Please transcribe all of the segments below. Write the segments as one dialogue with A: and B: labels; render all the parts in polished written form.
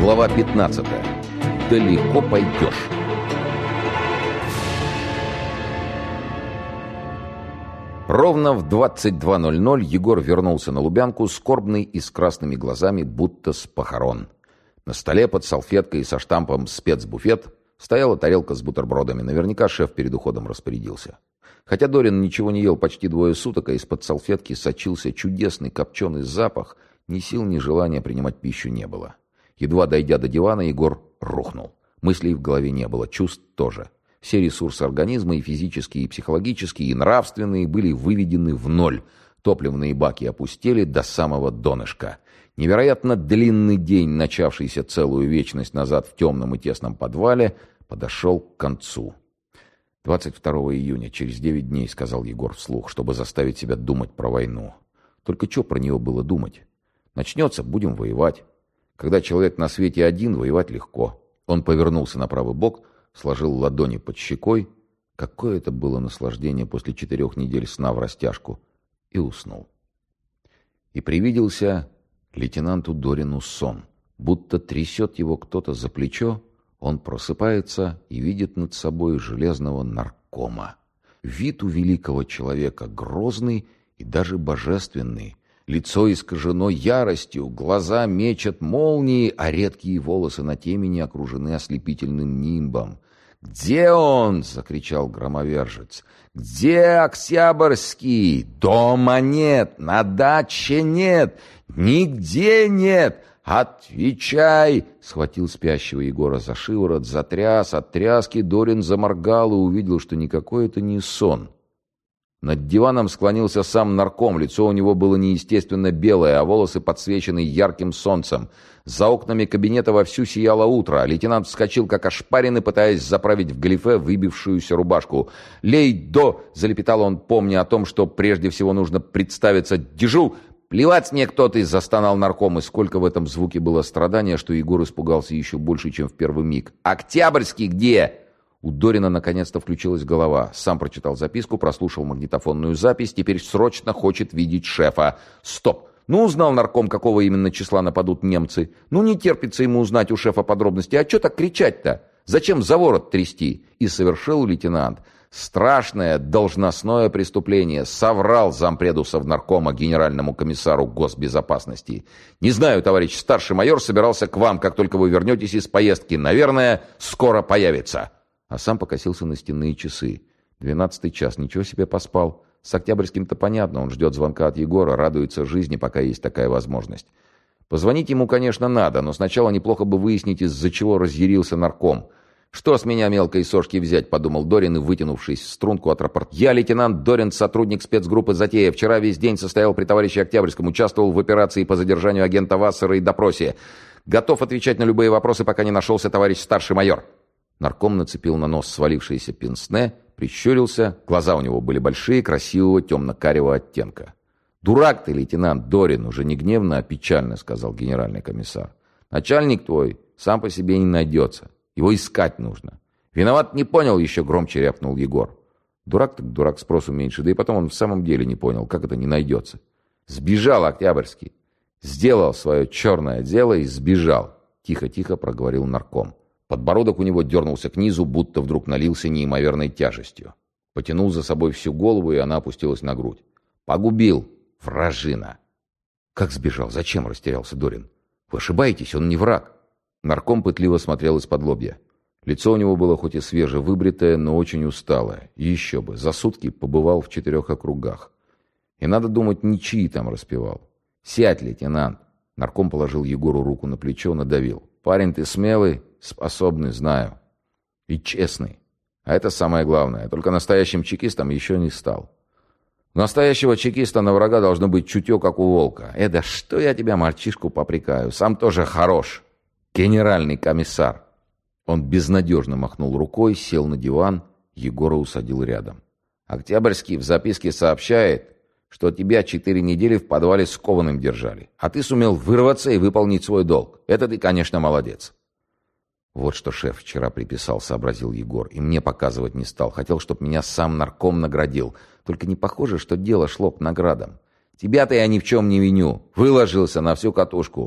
A: Глава 15. Далеко пойдешь. Ровно в 22:00 Егор вернулся на Лубянку, скорбный и с красными глазами, будто с похорон. На столе под салфеткой со штампом «Спецбуфет» стояла тарелка с бутербродами. Наверняка шеф перед уходом распорядился. Хотя Дорин ничего не ел почти 2 суток, а из-под салфетки сочился чудесный копченый запах, ни сил, ни желания принимать пищу не было. Едва дойдя до дивана, Егор рухнул. Мыслей в голове не было, чувств тоже. Все ресурсы организма, и физические, и психологические, и нравственные, были выведены в ноль. Топливные баки опустели до самого донышка. Невероятно длинный день, начавшийся целую вечность назад в темном и тесном подвале, подошел к концу. 22 июня, через 9 дней, сказал Егор вслух, чтобы заставить себя думать про войну. Только что про нее было думать? Начнется, будем воевать. Когда человек на свете один, воевать легко. Он повернулся на правый бок, сложил ладони под щекой. Какое это было наслаждение после 4 недель сна в растяжку. И уснул. И привиделся лейтенанту Дорину сон. Будто трясет его кто-то за плечо, он просыпается и видит над собой железного наркома. Вид у великого человека грозный и даже божественный. Лицо искажено яростью, глаза мечат молнии, а редкие волосы на темени окружены ослепительным нимбом. «Где он?» — закричал громовержец. «Где Октябрьский? Дома нет, на даче нет, нигде нет! Отвечай!» Схватил спящего Егора за шиворот, затряс. От тряски Дорин заморгал и увидел, что никакой это не сон. Над диваном склонился сам нарком, лицо у него было неестественно белое, а волосы подсвечены ярким солнцем. За окнами кабинета вовсю сияло утро. Лейтенант вскочил, как ошпаренный, пытаясь заправить в галифе выбившуюся рубашку. «Лей-до!» — залепетал он, помня о том, что прежде всего нужно представиться. «Дежу! Плевать мне, кто ты!» — застонал нарком, и сколько в этом звуке было страдания, что Егор испугался еще больше, чем в первый миг. «Октябрьский где?» У Дорина наконец-то включилась голова. Сам прочитал записку, прослушал магнитофонную запись. Теперь срочно хочет видеть шефа. Стоп! Ну, узнал нарком, какого именно числа нападут немцы. Ну, не терпится ему узнать у шефа подробности. А что так кричать-то? Зачем за ворот трясти? И совершил лейтенант страшное должностное преступление. Соврал зампреду совнаркома генеральному комиссару госбезопасности. «Не знаю, товарищ старший майор, собирался к вам, как только вы вернетесь из поездки. Наверное, скоро появится». А сам покосился на стенные часы. 12 час, ничего себе поспал. С Октябрьским-то понятно, он ждет звонка от Егора, радуется жизни, пока есть такая возможность. Позвонить ему, конечно, надо, но сначала неплохо бы выяснить, из-за чего разъярился нарком. «Что с меня мелкой сошки взять?» — подумал Дорин и, вытянувшись в струнку, отрапортовал. «Я лейтенант Дорин, сотрудник спецгруппы «Затея». Вчера весь день состоял при товарище Октябрьском, участвовал в операции по задержанию агента Вассера и допросе. Готов отвечать на любые вопросы, пока не нашелся товарищ старший майор». Нарком нацепил на нос свалившееся пенсне, прищурился. Глаза у него были большие, красивого темно-карего оттенка. «Дурак ты, лейтенант Дорин!» — уже не гневно, а печально сказал генеральный комиссар. «Начальник твой сам по себе не найдется. Его искать нужно». «Виноват, не понял еще», — громче рявкнул Егор. Дурак так дурак, спросу меньше. Да и потом он в самом деле не понял, как это не найдется. «Сбежал Октябрьский. Сделал свое черное дело и сбежал», — тихо-тихо проговорил нарком. Подбородок у него дернулся к низу, будто вдруг налился неимоверной тяжестью. Потянул за собой всю голову, и она опустилась на грудь. «Погубил, вражина!» «Как сбежал? Зачем?» — растерялся Дорин. «Вы ошибаетесь, он не враг». Нарком пытливо смотрел из-под лобья. Лицо у него было хоть и свежевыбритое, но очень усталое. Еще бы, за сутки побывал в 4 округах. И, надо думать, ничьи там распевал. «Сядь, лейтенант!» Нарком положил Егору руку на плечо, надавил. «Парень, ты смелый, способный, знаю. И честный. А это самое главное. Только настоящим чекистом еще не стал. У настоящего чекиста на врага должно быть чутье, как у волка. Да что я тебя, мальчишку, попрекаю. Сам тоже хорош. Генеральный комиссар». Он безнадежно махнул рукой, сел на диван, Егора усадил рядом. «Октябрьский в записке сообщает, что тебя 4 недели в подвале скованным держали. А ты сумел вырваться и выполнить свой долг. Это ты, конечно, молодец». «Вот что шеф вчера приписал», — сообразил Егор, и мне показывать не стал. Хотел, чтобы меня сам нарком наградил. Только не похоже, что дело шло к наградам. Тебя-то я ни в чем не виню. Выложился на всю катушку.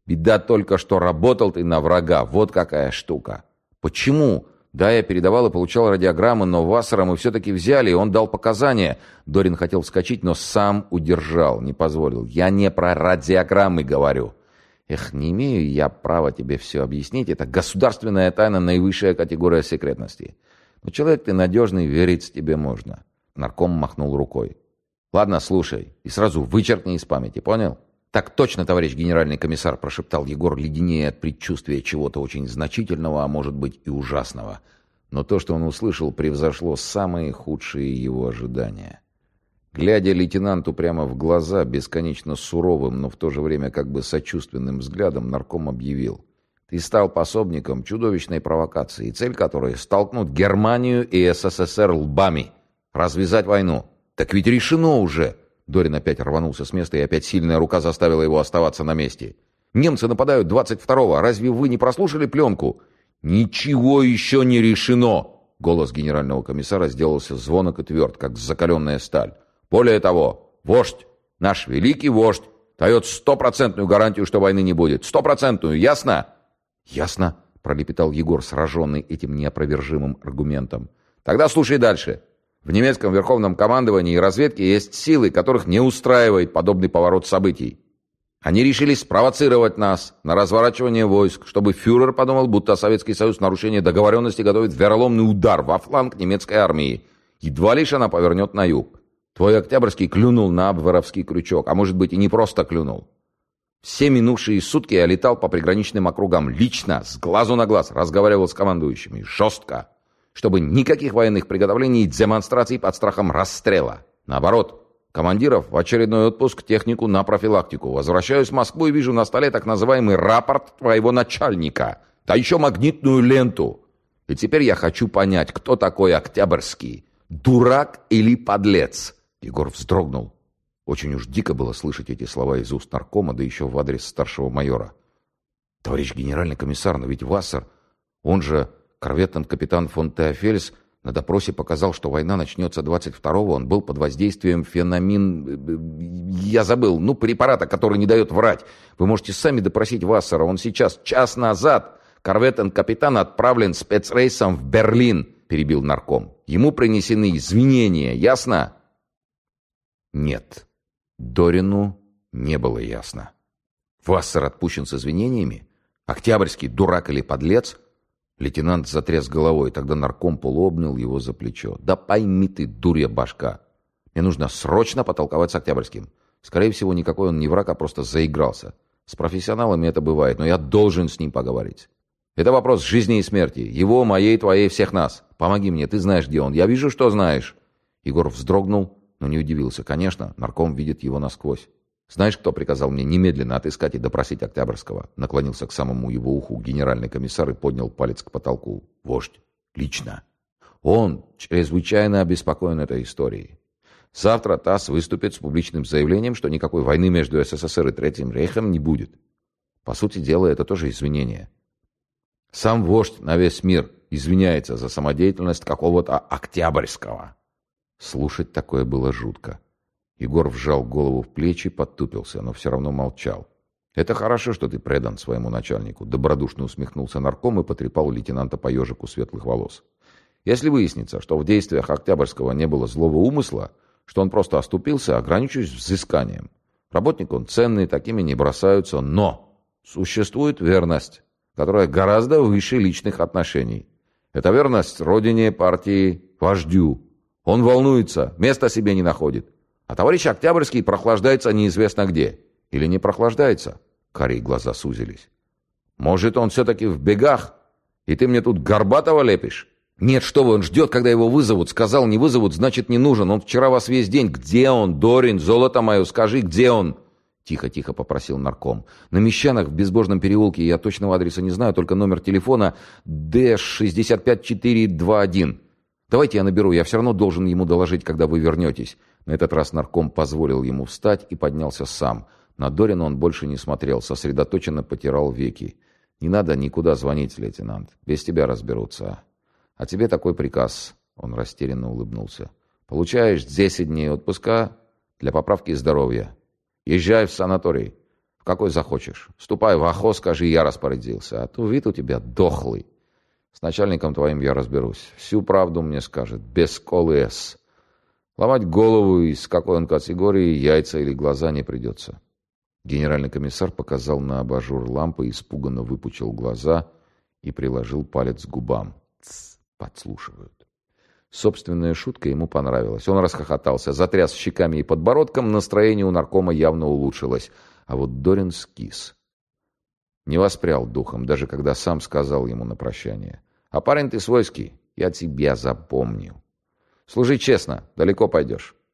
A: Беда только, что работал ты на врага. Вот какая штука. Почему? Да, я передавал и получал радиограммы, но Вассера мы все-таки взяли, и он дал показания. Дорин хотел вскочить, но сам удержал, не позволил. Я не про радиограммы говорю. Эх, не имею я права тебе все объяснить. Это государственная тайна, наивысшая категория секретности. Но человек ты надежный, верить тебе можно. Нарком махнул рукой. Ладно, слушай, и сразу вычеркни из памяти, понял? Так точно, товарищ генеральный комиссар, прошептал Егор, леденее от предчувствия чего-то очень значительного, а может быть и ужасного. Но то, что он услышал, превзошло самые худшие его ожидания. Глядя лейтенанту прямо в глаза, бесконечно суровым, но в то же время как бы сочувственным взглядом, нарком объявил: «Ты стал пособником чудовищной провокации, цель которой — столкнуть Германию и СССР лбами, развязать войну. Так ведь решено уже!» Дорин опять рванулся с места, и опять сильная рука заставила его оставаться на месте. «Немцы нападают 22-го. Разве вы не прослушали пленку?» «Ничего еще не решено!» Голос генерального комиссара сделался звонок и тверд, как закаленная сталь. «Более того, вождь, наш великий вождь, дает 100% гарантию, что войны не будет. 100%, ясно?» «Ясно», — пролепетал Егор, сраженный этим неопровержимым аргументом. «Тогда слушай дальше. В немецком верховном командовании и разведке есть силы, которых не устраивает подобный поворот событий. Они решили спровоцировать нас на разворачивание войск, чтобы фюрер подумал, будто Советский Союз в нарушение договоренности готовит вероломный удар во фланг немецкой армии. Едва лишь она повернет на юг. Твой Октябрьский клюнул на абверовский крючок, а может быть и не просто клюнул. Все минувшие сутки я летал по приграничным округам лично, с глазу на глаз, разговаривал с командующими, жестко, чтобы никаких военных приготовлений и демонстраций под страхом расстрела. Наоборот, командиров в очередной отпуск, технику на профилактику. Возвращаюсь в Москву и вижу на столе так называемый рапорт твоего начальника, да еще магнитную ленту. И теперь я хочу понять, кто такой Октябрьский, дурак или подлец?» Егор вздрогнул. Очень уж дико было слышать эти слова из уст наркома, да еще в адрес старшего майора. «Товарищ генеральный комиссар, но ведь Вассер, он же корветтент-капитан фон Теофельс, на допросе показал, что война начнется 22-го. Он был под воздействием я забыл, препарата, который не дает врать. Вы можете сами допросить Вассера. Он сейчас, час назад, корветтент-капитан отправлен спецрейсом в Берлин», перебил нарком. «Ему принесены извинения, ясно?» Нет, Дорину не было ясно. Вассер отпущен с извинениями? Октябрьский дурак или подлец? Лейтенант затряс головой, тогда нарком полуобнял его за плечо. «Да пойми ты, дурья башка! Мне нужно срочно потолковать с Октябрьским. Скорее всего, никакой он не враг, а просто заигрался. С профессионалами это бывает, но я должен с ним поговорить. Это вопрос жизни и смерти. Его, моей, твоей, всех нас. Помоги мне, ты знаешь, где он. Я вижу, что знаешь». Егор вздрогнул, но не удивился. Конечно, нарком видит его насквозь. «Знаешь, кто приказал мне немедленно отыскать и допросить Октябрьского?» Наклонился к самому его уху генеральный комиссар и поднял палец к потолку. «Вождь. Лично. Он чрезвычайно обеспокоен этой историей. Завтра ТАСС выступит с публичным заявлением, что никакой войны между СССР и Третьим Рейхом не будет. По сути дела, это тоже извинение. Сам вождь на весь мир извиняется за самодеятельность какого-то Октябрьского». Слушать такое было жутко. Егор вжал голову в плечи, подтупился, но все равно молчал. «Это хорошо, что ты предан своему начальнику», — добродушно усмехнулся нарком и потрепал лейтенанта по ежику светлых волос. «Если выяснится, что в действиях Октябрьского не было злого умысла, что он просто оступился, ограничусь взысканием. Работник он ценный, такими не бросаются, но существует верность, которая гораздо выше личных отношений. Это верность родине, партии, вождю. Он волнуется, места себе не находит. А товарищ Октябрьский прохлаждается неизвестно где. Или не прохлаждается?» Карие глаза сузились. «Может, он все-таки в бегах? И ты мне тут Горбатова лепишь?» «Нет, что вы, он ждет, когда его вызовут. Сказал, не вызовут, значит, не нужен. Он вчера вас весь день. Где он, Дорин, золото мое, скажи, где он?» Тихо-тихо попросил нарком. «На Мещанах в Безбожном переулке, я точного адреса не знаю, только номер телефона Д-65421. Давайте я наберу, я все равно должен ему доложить, когда вы вернетесь». На этот раз нарком позволил ему встать и поднялся сам. На Дорина он больше не смотрел, сосредоточенно потирал веки. «Не надо никуда звонить, лейтенант. Без тебя разберутся. А тебе такой приказ». Он растерянно улыбнулся. «Получаешь 10 дней отпуска для поправки здоровья. Езжай в санаторий. В какой захочешь. Ступай в Ахо, скажи, я распорядился. А то вид у тебя дохлый. С начальником твоим я разберусь. Всю правду мне скажет, без колы «С». Ломать голову, из какой он категории, яйца или глаза не придется. Генеральный комиссар показал на абажур лампы, испуганно выпучил глаза и приложил палец к губам. Тсс, подслушивают. Собственная шутка ему понравилась. Он расхохотался, затряс щеками и подбородком, настроение у наркома явно улучшилось. А вот Дорин скис. Не воспрял духом, даже когда сам сказал ему на прощание. «А парень ты свойский, я тебя запомню. Служи честно, далеко пойдешь».